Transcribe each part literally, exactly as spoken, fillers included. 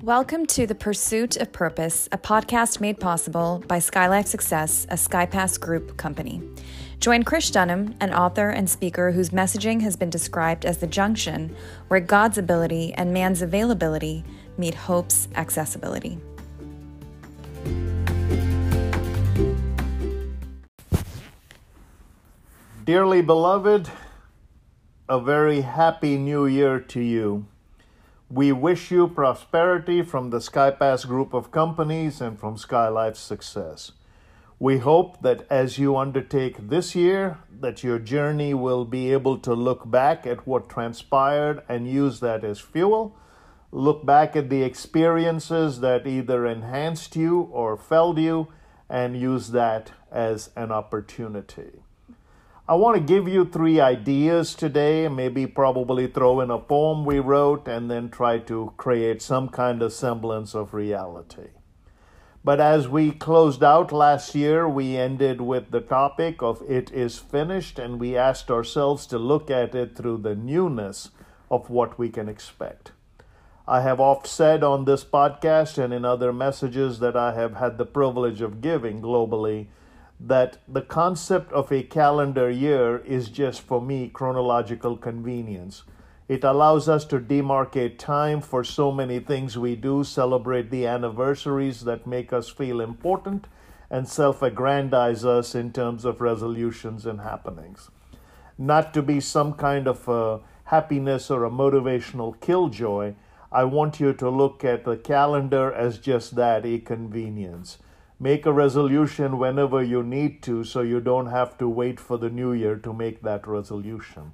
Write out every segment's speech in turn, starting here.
Welcome to The Pursuit of Purpose, a podcast made possible by Skylife Success, a SkyPass Group company. Join Krish Dunham, an author and speaker whose messaging has been described as the junction where God's ability and man's availability meet hope's accessibility. Dearly beloved, a very happy new year to you. We wish you prosperity from the SkyPass Group of companies and from Skylife Success. We hope that as you undertake this year, that your journey will be able to look back at what transpired and use that as fuel. Look back at the experiences that either enhanced you or felled you and use that as an opportunity. I want to give you three ideas today, maybe probably throw in a poem we wrote and then try to create some kind of semblance of reality. But as we closed out last year, we ended with the topic of it is finished, and we asked ourselves to look at it through the newness of what we can expect. I have oft said on this podcast and in other messages that I have had the privilege of giving globally that the concept of a calendar year is just, for me, chronological convenience. It allows us to demarcate time for so many things we do, celebrate the anniversaries that make us feel important, and self-aggrandize us in terms of resolutions and happenings. Not to be some kind of a happiness or a motivational killjoy, I want you to look at the calendar as just that, a convenience. Make a resolution whenever you need to so you don't have to wait for the new year to make that resolution.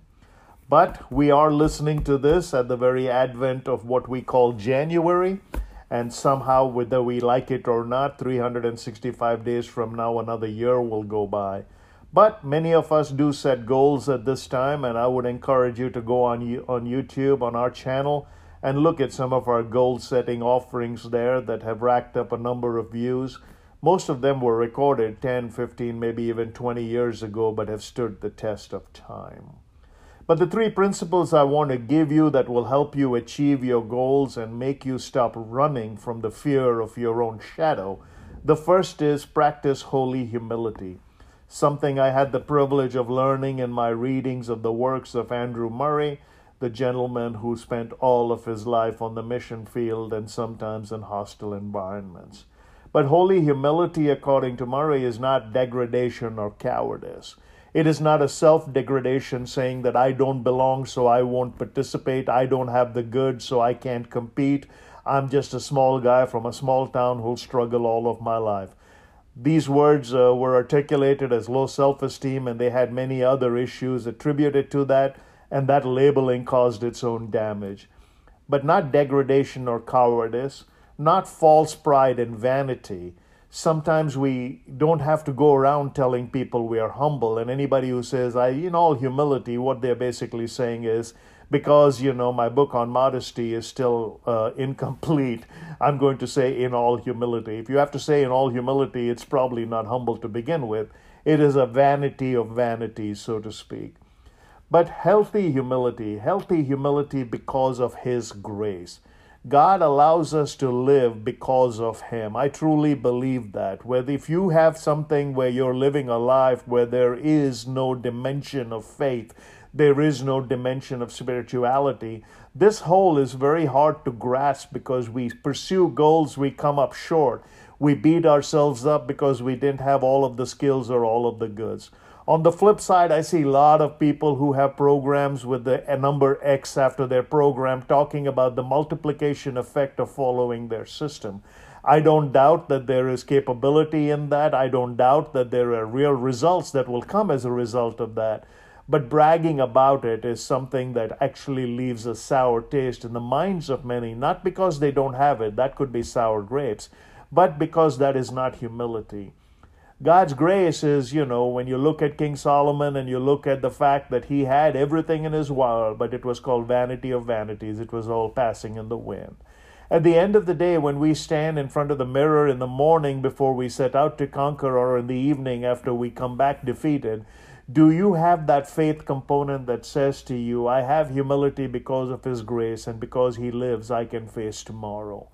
But we are listening to this at the very advent of what we call January, and somehow, whether we like it or not, three hundred sixty-five days from now, another year will go by. But many of us do set goals at this time, and I would encourage you to go on, on YouTube, on our channel, and look at some of our goal-setting offerings there that have racked up a number of views. Most of them were recorded ten, fifteen, maybe even twenty years ago, but have stood the test of time. But the three principles I want to give you that will help you achieve your goals and make you stop running from the fear of your own shadow. The first is practice holy humility, something I had the privilege of learning in my readings of the works of Andrew Murray, the gentleman who spent all of his life on the mission field and sometimes in hostile environments. But holy humility, according to Murray, is not degradation or cowardice. It is not a self-degradation saying that I don't belong, so I won't participate. I don't have the goods, so I can't compete. I'm just a small guy from a small town who'll struggle all of my life. These words uh, were articulated as low self-esteem, and they had many other issues attributed to that, and that labeling caused its own damage. But not degradation or cowardice. Not false pride and vanity. Sometimes we don't have to go around telling people we are humble. And anybody who says, I, in all humility, what they're basically saying is, because, you know, my book on modesty is still uh, incomplete, I'm going to say in all humility. If you have to say in all humility, it's probably not humble to begin with. It is a vanity of vanities, so to speak. But healthy humility, healthy humility because of His grace. God allows us to live because of Him. I truly believe that. Whether if you have something where you're living a life where there is no dimension of faith, there is no dimension of spirituality, this whole is very hard to grasp because we pursue goals, we come up short. We beat ourselves up because we didn't have all of the skills or all of the goods. On the flip side, I see a lot of people who have programs with the a number X after their program talking about the multiplication effect of following their system. I don't doubt that there is capability in that. I don't doubt that there are real results that will come as a result of that. But bragging about it is something that actually leaves a sour taste in the minds of many, not because they don't have it, that could be sour grapes, but because that is not humility. God's grace is, you know, when you look at King Solomon and you look at the fact that he had everything in his world, but it was called vanity of vanities. It was all passing in the wind. At the end of the day, when we stand in front of the mirror in the morning before we set out to conquer, or in the evening after we come back defeated, do you have that faith component that says to you, I have humility because of His grace, and because He lives, I can face tomorrow?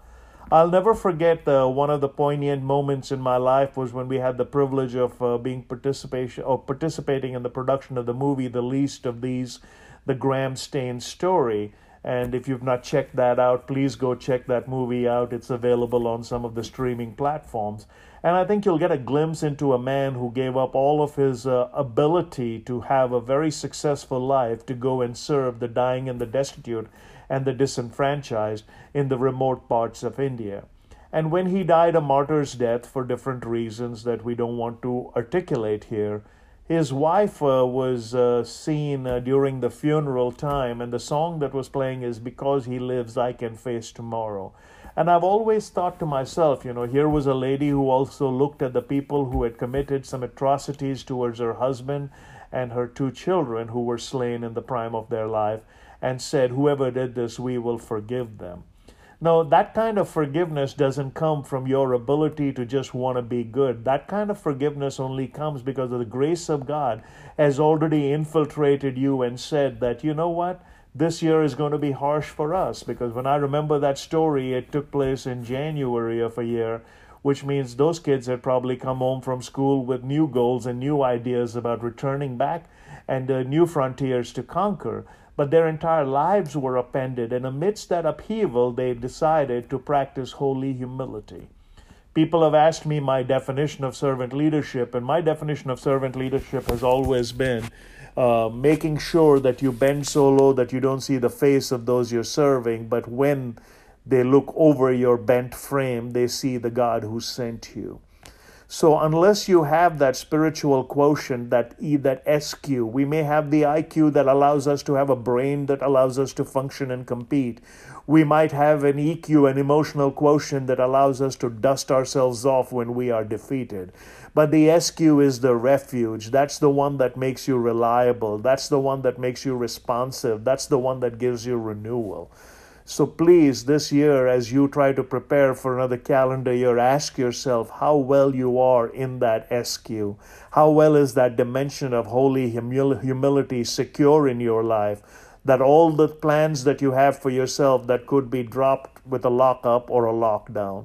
I'll never forget uh, one of the poignant moments in my life was when we had the privilege of uh, being participation or participating in the production of the movie The Least of These, the Graham Staines story. And if you've not checked that out, please go check that movie out. It's available on some of the streaming platforms. And I think you'll get a glimpse into a man who gave up all of his uh, ability to have a very successful life to go and serve the dying and the destitute and the disenfranchised in the remote parts of India. And when he died a martyr's death for different reasons that we don't want to articulate here, his wife uh, was uh, seen uh, during the funeral time, and the song that was playing is Because He Lives, I Can Face Tomorrow. And I've always thought to myself, you know, here was a lady who also looked at the people who had committed some atrocities towards her husband and her two children who were slain in the prime of their life, and said, whoever did this, we will forgive them. Now, that kind of forgiveness doesn't come from your ability to just want to be good. That kind of forgiveness only comes because of the grace of God has already infiltrated you and said that, you know what, this year is going to be harsh for us. Because when I remember that story, it took place in January of a year, which means those kids had probably come home from school with new goals and new ideas about returning back and uh, new frontiers to conquer. But their entire lives were upended, and amidst that upheaval, they decided to practice holy humility. People have asked me my definition of servant leadership, and my definition of servant leadership has always been uh, making sure that you bend so low that you don't see the face of those you're serving, but when they look over your bent frame, they see the God who sent you. So unless you have that spiritual quotient, that E, that S Q, we may have the I Q that allows us to have a brain that allows us to function and compete. We might have an E Q, an emotional quotient that allows us to dust ourselves off when we are defeated. But the S Q is the refuge. That's the one that makes you reliable. That's the one that makes you responsive. That's the one that gives you renewal. So please, this year, as you try to prepare for another calendar year, ask yourself how well you are in that S Q. How well is that dimension of holy humil- humility secure in your life, that all the plans that you have for yourself that could be dropped with a lockup or a lockdown.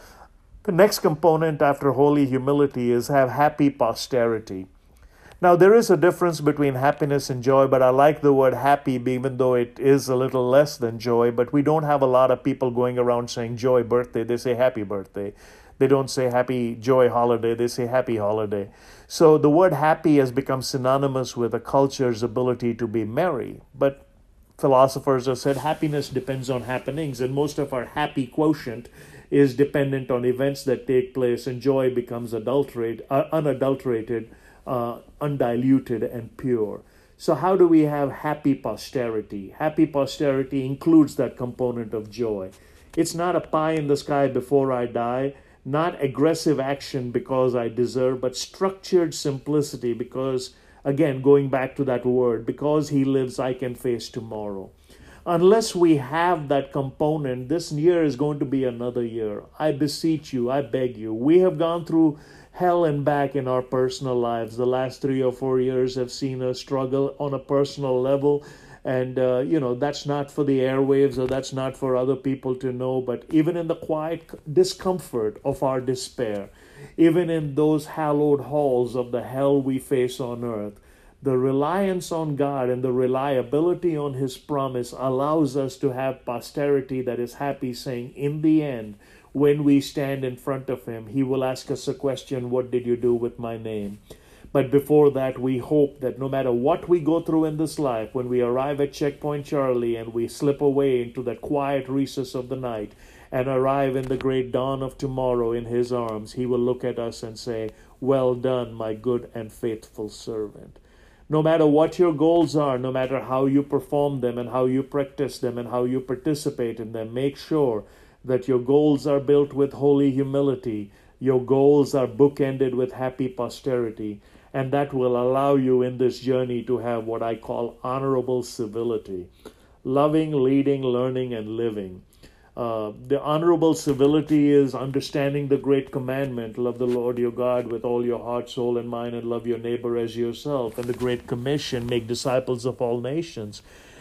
The next component after holy humility is have happy posterity. Now, there is a difference between happiness and joy, but I like the word happy, even though it is a little less than joy. But we don't have a lot of people going around saying joy birthday. They say happy birthday. They don't say happy joy holiday. They say happy holiday. So the word happy has become synonymous with a culture's ability to be merry. But philosophers have said happiness depends on happenings, and most of our happy quotient is dependent on events that take place, and joy becomes adulterate, uh, unadulterated, Uh, undiluted and pure. So how do we have happy posterity? Happy posterity includes that component of joy. It's not a pie in the sky before I die, not aggressive action because I deserve, but structured simplicity because, again, going back to that word, because he lives, I can face tomorrow. Unless we have that component, this year is going to be another year. I beseech you, I beg you. We have gone through hell and back in our personal lives. The last three or four years have seen us struggle on a personal level. And, uh, you know, that's not for the airwaves or that's not for other people to know. But even in the quiet discomfort of our despair, even in those hallowed halls of the hell we face on earth, the reliance on God and the reliability on his promise allows us to have posterity that is happy, saying, in the end, when we stand in front of him, he will ask us a question, what did you do with my name? But before that, we hope that no matter what we go through in this life, when we arrive at Checkpoint Charlie and we slip away into that quiet recess of the night and arrive in the great dawn of tomorrow in his arms, he will look at us and say, well done, my good and faithful servant. No matter what your goals are, no matter how you perform them and how you practice them and how you participate in them, make sure that your goals are built with holy humility. Your goals are bookended with happy posterity. And that will allow you in this journey to have what I call honorable civility. Loving, leading, learning, and living. Uh, the honorable civility is understanding the great commandment, love the Lord your God with all your heart, soul, and mind, and love your neighbor as yourself. And the great commission, make disciples of all nations.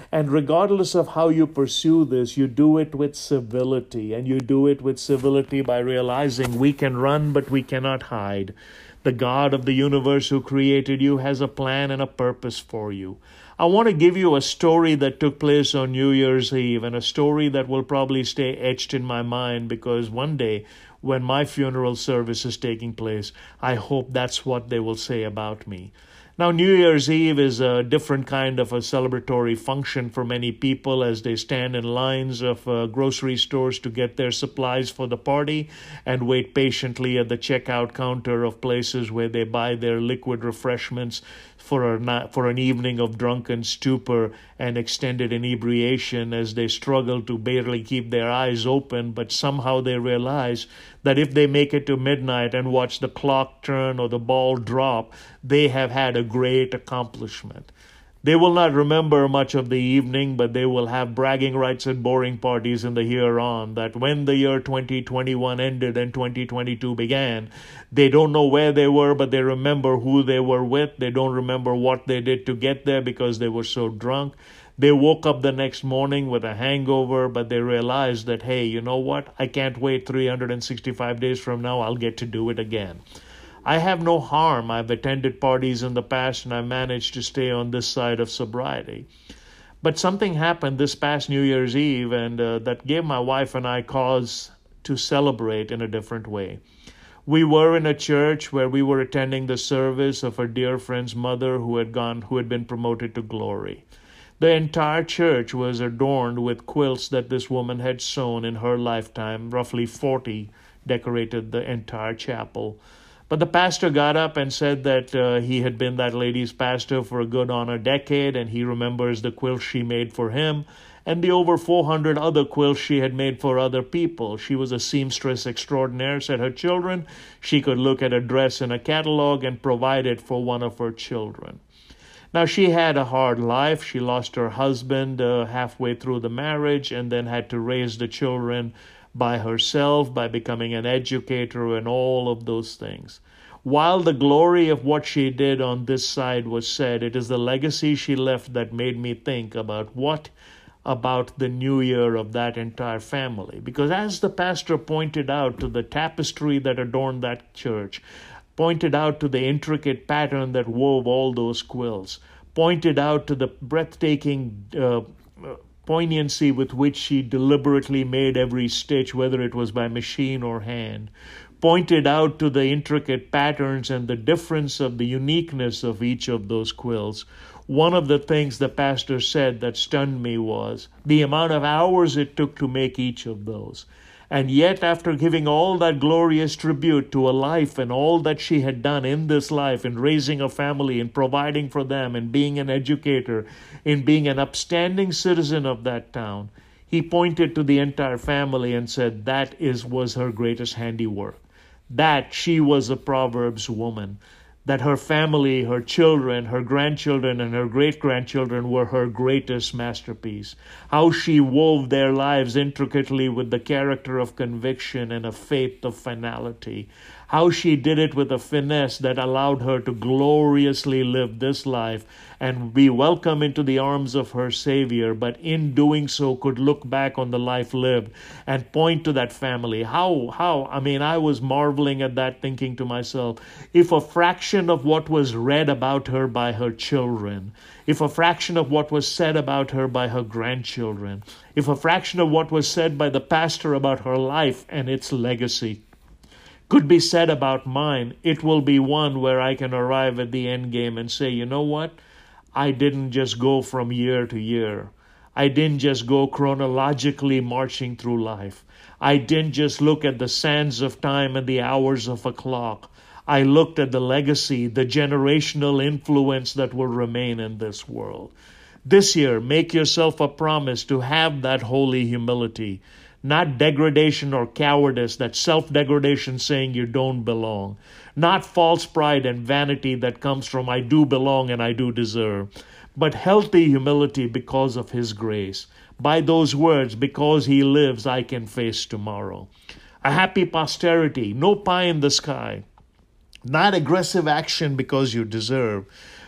And regardless of how you pursue this, you do it with civility. And you do it with civility by realizing we can run, but we cannot hide. The God of the universe who created you has a plan and a purpose for you. I want to give you a story that took place on New Year's Eve, and a story that will probably stay etched in my mind, because one day when my funeral service is taking place, I hope that's what they will say about me. Now, New Year's Eve is a different kind of a celebratory function for many people as they stand in lines of uh, grocery stores to get their supplies for the party and wait patiently at the checkout counter of places where they buy their liquid refreshments for a, for an evening of drunken stupor and extended inebriation as they struggle to barely keep their eyes open, but somehow they realize that if they make it to midnight and watch the clock turn or the ball drop, they have had a great accomplishment. They will not remember much of the evening, but they will have bragging rights at boring parties in the here on, that when the year twenty twenty-one ended and twenty twenty-two began, they don't know where they were, but they remember who they were with. They don't remember what they did to get there because they were so drunk. They woke up the next morning with a hangover, but they realized that, hey, you know what? I can't wait three hundred sixty-five days from now. I'll get to do it again. I have no harm. I've attended parties in the past and I managed to stay on this side of sobriety. But something happened this past New Year's Eve and uh, that gave my wife and I cause to celebrate in a different way. We were in a church where we were attending the service of a dear friend's mother who had gone, who had been promoted to glory. The entire church was adorned with quilts that this woman had sewn in her lifetime. Roughly forty decorated the entire chapel. But the pastor got up and said that uh, he had been that lady's pastor for a good on a decade, and he remembers the quilts she made for him and the over four hundred other quilts she had made for other people. She was a seamstress extraordinaire, said her children. She could look at a dress in a catalog and provide it for one of her children. Now, she had a hard life. She lost her husband uh, halfway through the marriage and then had to raise the children by herself, by becoming an educator and all of those things. While the glory of what she did on this side was said, it is the legacy she left that made me think about what about the new year of that entire family. Because as the pastor pointed out to the tapestry that adorned that church, pointed out to the intricate pattern that wove all those quilts, pointed out to the breathtaking uh, poignancy with which she deliberately made every stitch, whether it was by machine or hand, pointed out to the intricate patterns and the difference of the uniqueness of each of those quilts. One of the things the pastor said that stunned me was the amount of hours it took to make each of those. And yet, after giving all that glorious tribute to a life and all that she had done in this life, in raising a family, in providing for them, in being an educator, in being an upstanding citizen of that town, he pointed to the entire family and said that is was her greatest handiwork. That she was a Proverbs woman. That her family, her children, her grandchildren, and her great-grandchildren were her greatest masterpiece. How she wove their lives intricately with the character of conviction and a faith of finality. How she did it with a finesse that allowed her to gloriously live this life and be welcome into the arms of her Savior, but in doing so could look back on the life lived and point to that family. How, how, I mean, I was marveling at that, thinking to myself, if a fraction of what was read about her by her children, if a fraction of what was said about her by her grandchildren, if a fraction of what was said by the pastor about her life and its legacy could be said about mine, it will be one where I can arrive at the end game and say, you know what? I didn't just go from year to year. I didn't just go chronologically marching through life. I didn't just look at the sands of time and the hours of a clock. I looked at the legacy, the generational influence that will remain in this world. This year, make yourself a promise to have that holy humility. Not degradation or cowardice, that self-degradation saying you don't belong. Not false pride and vanity that comes from I do belong and I do deserve. But healthy humility because of His grace. By those words, because He lives, I can face tomorrow. A happy posterity, no pie in the sky. Not aggressive action because you deserve,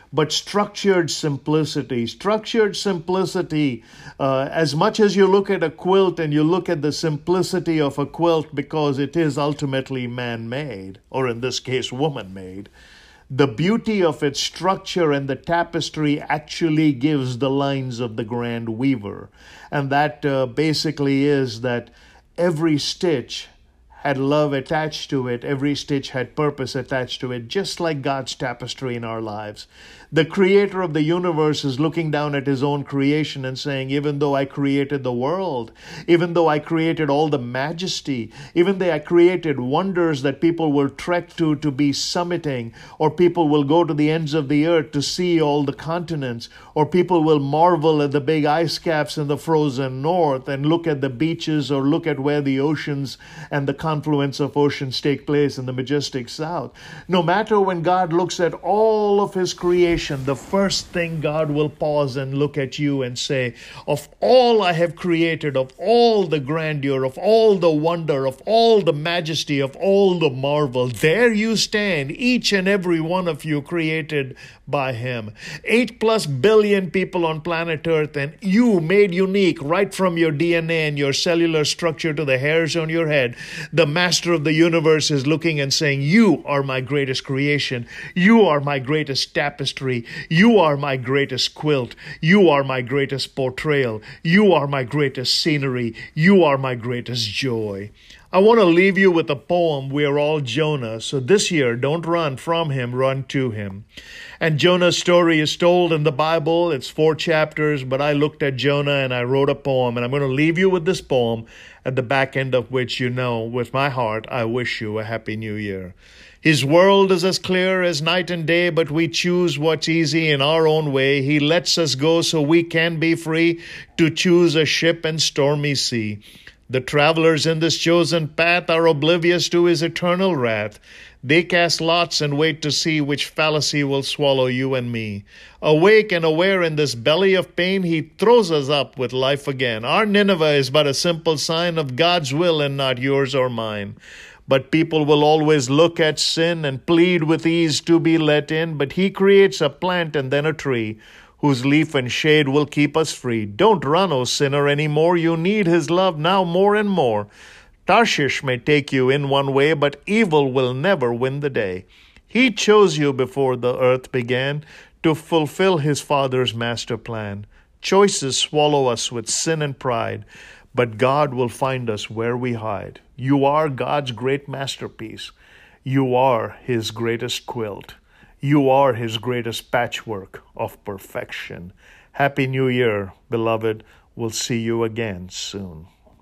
but structured simplicity. Structured simplicity, uh, as much as you look at a quilt and you look at the simplicity of a quilt because it is ultimately man-made, or in this case, woman-made, the beauty of its structure and the tapestry actually gives the lines of the grand weaver. And that uh, basically is that every stitch had love attached to it. Every stitch had purpose attached to it, just like God's tapestry in our lives. The creator of the universe is looking down at his own creation and saying, even though I created the world, even though I created all the majesty, even though I created wonders that people will trek to to be summiting, or people will go to the ends of the earth to see all the continents, or people will marvel at the big ice caps in the frozen north and look at the beaches or look at where the oceans and the confluence of oceans take place in the majestic south. No matter when God looks at all of his creation, the first thing God will pause and look at you and say, of all I have created, of all the grandeur, of all the wonder, of all the majesty, of all the marvel, there you stand, each and every one of you created by him. Eight plus billion people on planet Earth, and you made unique right from your D N A and your cellular structure to the hairs on your head. The master of the universe is looking and saying, you are my greatest creation. You are my greatest tapestry. You are my greatest quilt. You are my greatest portrayal. You are my greatest scenery. You are my greatest joy. I want to leave you with a poem, We Are All Jonah. So this year, don't run from him, run to him. And Jonah's story is told in the Bible. It's four chapters, but I looked at Jonah and I wrote a poem. And I'm going to leave you with this poem, at the back end of which, you know, with my heart, I wish you a happy new year. His world is as clear as night and day, but we choose what's easy in our own way. He lets us go so we can be free to choose a ship in stormy sea. The travelers in this chosen path are oblivious to his eternal wrath. They cast lots and wait to see which fallacy will swallow you and me. Awake and aware in this belly of pain, he throws us up with life again. Our Nineveh is but a simple sign of God's will and not yours or mine. But people will always look at sin and plead with ease to be let in. But he creates a plant and then a tree, whose leaf and shade will keep us free. Don't run, O sinner, anymore. You need his love now more and more. Tarshish may take you in one way, but evil will never win the day. He chose you before the earth began to fulfill his Father's master plan. Choices swallow us with sin and pride, but God will find us where we hide. You are God's great masterpiece. You are his greatest quilt. You are his greatest patchwork of perfection. Happy New Year, beloved. We'll see you again soon.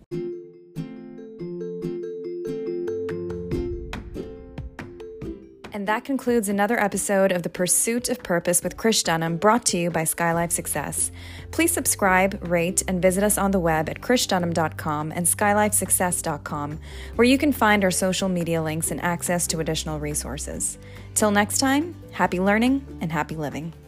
And that concludes another episode of The Pursuit of Purpose with Krish Dunham, brought to you by SkyLife Success. Please subscribe, rate, and visit us on the web at krish dunham dot com and skylife success dot com, where you can find our social media links and access to additional resources. Till next time, happy learning and happy living.